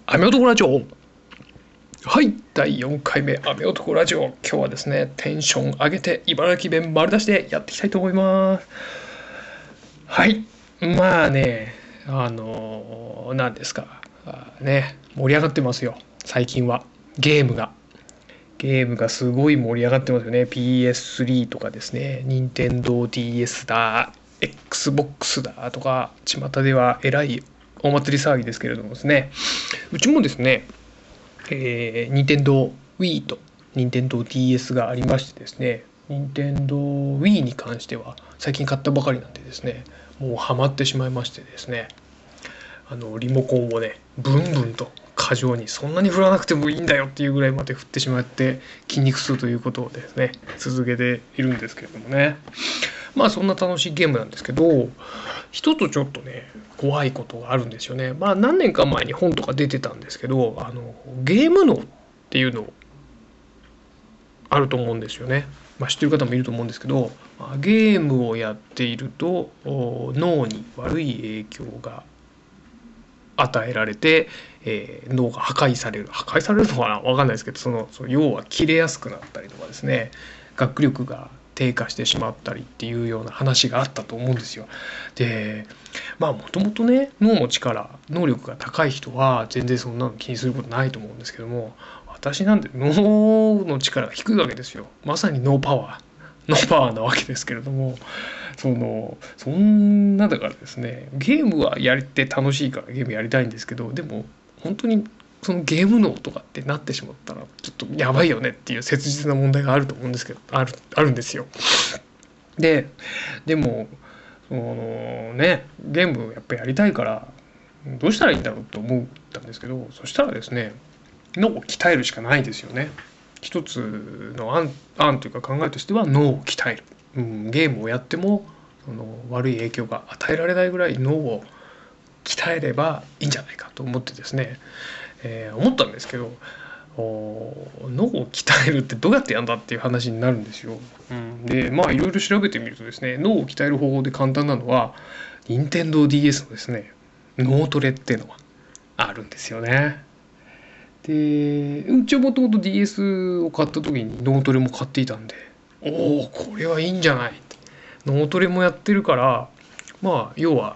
雨男ラジオ。はい、第4回目雨男ラジオ。今日はですね、テンション上げて茨城弁丸出しでやっていきたいと思います。はい、まあね、何ですか、盛り上がってますよ、最近は。ゲームがすごい盛り上がってますよね。PS3 とかですね、任天堂 DS だ、Xbox だとか、巷ではえらいお祭り騒ぎですけれどもですね、うちもですね、任天堂 Wii と任天堂 DS がありましてですね、任天堂 Wii に関しては最近買ったばかりなんでですね、もうハマってしまいましてですね、リモコンをね、ブンブンと過剰に、そんなに振らなくてもいいんだよっていうぐらいまで振ってしまって、筋肉痛ということをですね、続けているんですけれどもね。まあそんな楽しいゲームなんですけど、一つちょっとね、怖いことがあるんですよね。まあ何年か前に本とか出てたんですけど、ゲーム脳っていうのあると思うんですよね。まあ、知ってる方もいると思うんですけど、ゲームをやっていると脳に悪い影響が与えられて、脳が破壊されるのかな、分かんないですけど、その要は切れやすくなったりとかですね、学力が低下してしまったりっていうような話があったと思うんですよ。で、まあもともとね、脳の力能力が高い人は全然そんなの気にすることないと思うんですけども、私なんて脳の力が低いわけですよ。まさにノーパワーなわけですけれども、そんなだからですね、ゲームはやって楽しいからゲームやりたいんですけど、でも本当にそのゲーム脳とかってなってしまったらちょっとやばいよねっていう切実な問題があると思うんですけど、あるんですよ。でもゲームやっぱやりたいからどうしたらいいんだろうと思ったんですけど、そしたらですね、脳を鍛えるしかないですよね。一つの案というか考えとしては脳を鍛える、ゲームをやっても悪い影響が与えられないぐらい脳を鍛えればいいんじゃないかと思ってですね、思ったんですけど、脳を鍛えるってどうやってやんだっていう話になるんですよ。でまあいろいろ調べてみるとですね、脳を鍛える方法で簡単なのは任天堂 DS のですね、脳トレっていうのがあるんですよね。でうちはもともと DS を買った時に脳トレも買っていたんで、おおこれはいいんじゃないって、脳トレもやってるから、まあ要は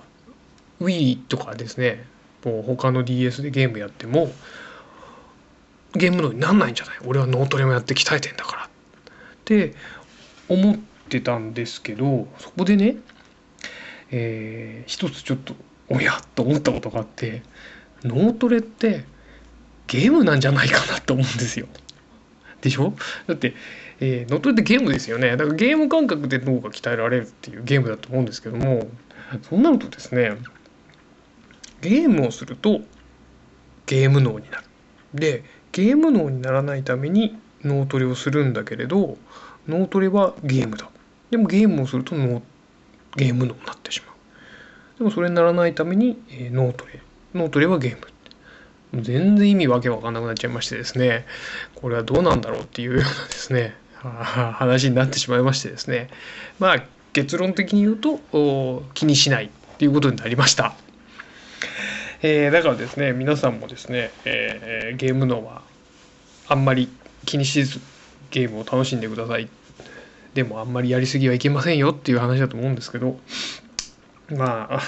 Wii とかですね、もう他の DS でゲームやってもゲーム脳になんないんじゃない、俺は脳トレもやって鍛えてんだからって思ってたんですけど、そこでね、一つちょっとおやっと思ったことがあって、脳トレってゲームなんじゃないかなと思うんですよ。でしょ。だって、脳トレってゲームですよね。だからゲーム感覚で脳が鍛えられるっていうゲームだと思うんですけども、そうなるとですね、ゲームをするとゲーム脳になる。でゲーム脳にならないために脳トレをするんだけれど、脳トレはゲームだ。でもゲームをするとゲーム脳になってしまう。でもそれにならないために、脳トレはゲーム。全然意味わけわかんなくなっちゃいましてですね、これはどうなんだろうっていうようなですね、話になってしまいましてですね、まあ結論的に言うと気にしないっていうことになりました。だからですね、皆さんもですね、ゲーム脳はあんまり気にしずゲームを楽しんでください。でもあんまりやりすぎはいけませんよっていう話だと思うんですけど、まあ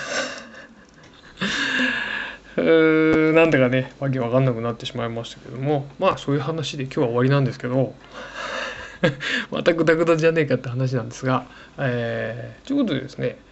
なんだかね、わけわかんなくなってしまいましたけども、まあそういう話で今日は終わりなんですけどまたグダグダじゃねえかって話なんですが、ということでですね、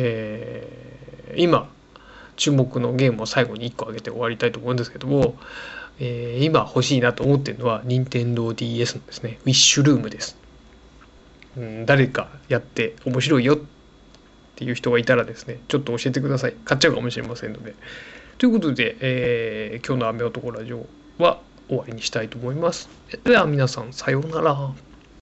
今注目のゲームを最後に1個挙げて終わりたいと思うんですけども、今欲しいなと思っているのは任天堂 DS のですね、ウィッシュルームです。誰かやって面白いよっていう人がいたらですね、ちょっと教えてください。買っちゃうかもしれませんので。ということで、今日の雨男ラジオは終わりにしたいと思います。では皆さんさようなら。